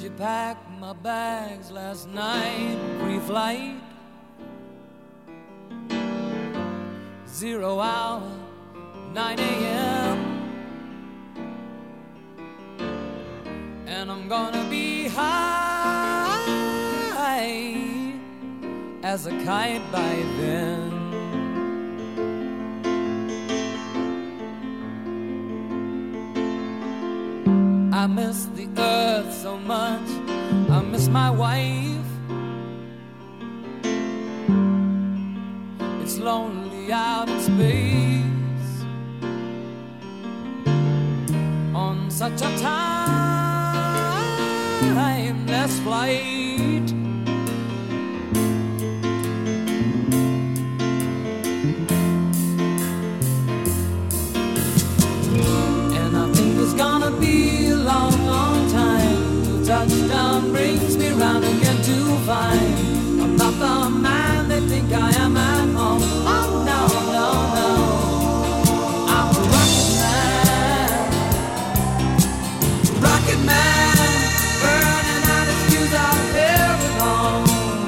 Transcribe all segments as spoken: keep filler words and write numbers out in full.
She packed my bags last night, pre-flight, zero hour, nine a.m. And I'm gonna be high as a kite by then. I miss the earth so much, I miss my wife. It's lonely out in space on such a timeless flight. And I think it's gonna be a long, long time till touchdown brings me round again to find I'm not the man they think I am at home. Oh no, no, no, I'm a rocket man, rocket man, burning out his fuse out here alone.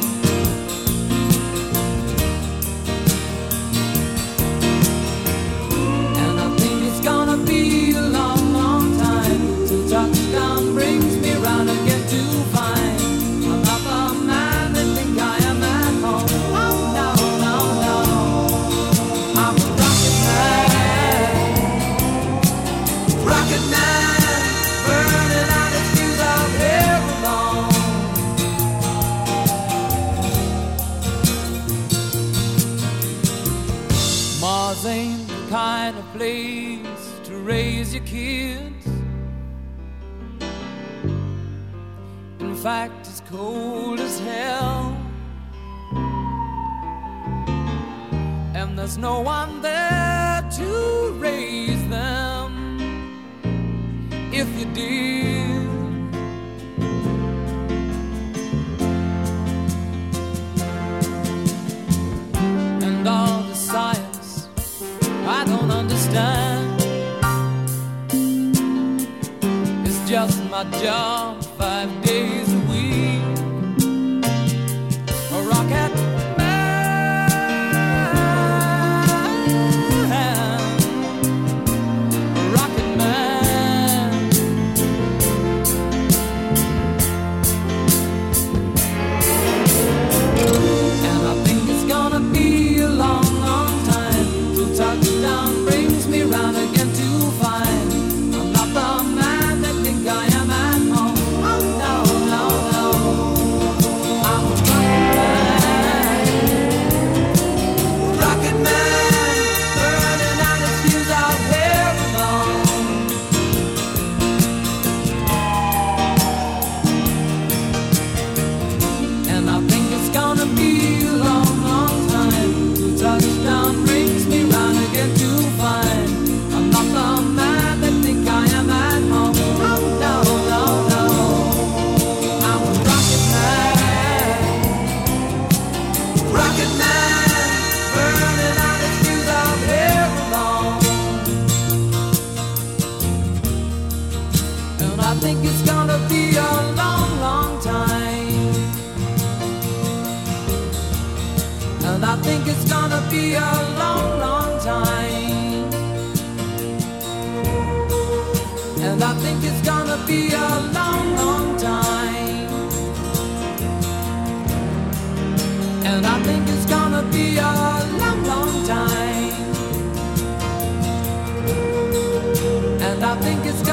And I think it's gonna be a long, long time till touchdown brings me round again to find I'm not the man they think I am at home. Oh no, no, no, I'm a rocket man, rocket man, burning out his fuse out here alone. Mars ain't the kind of place to raise your kids. In fact, it's cold as hell, and there's no one there to raise them if you did. And all the science I don't understand, it's just my job five days a week. A rocket man, a rocket man. And I think it's gonna be a long, long time till touchdown brings me round again to find I'm not the man they think I am at home. Oh no, no, no, I'm a rocket man, rocket man, burning out his fuse out here alone. And I think it's gonna be a long, long time till touchdown brings me round again to find I'm not the man they think I am at home. Oh no, no, no, I'm a rocket man, rocket man, burning out his fuse out here alone. And I think it's gonna be a long, long time. And I think it's gonna be a long, long time. And I think it's gonna be a long, long time. And I think it's gonna be a long, long time. And I think it's gonna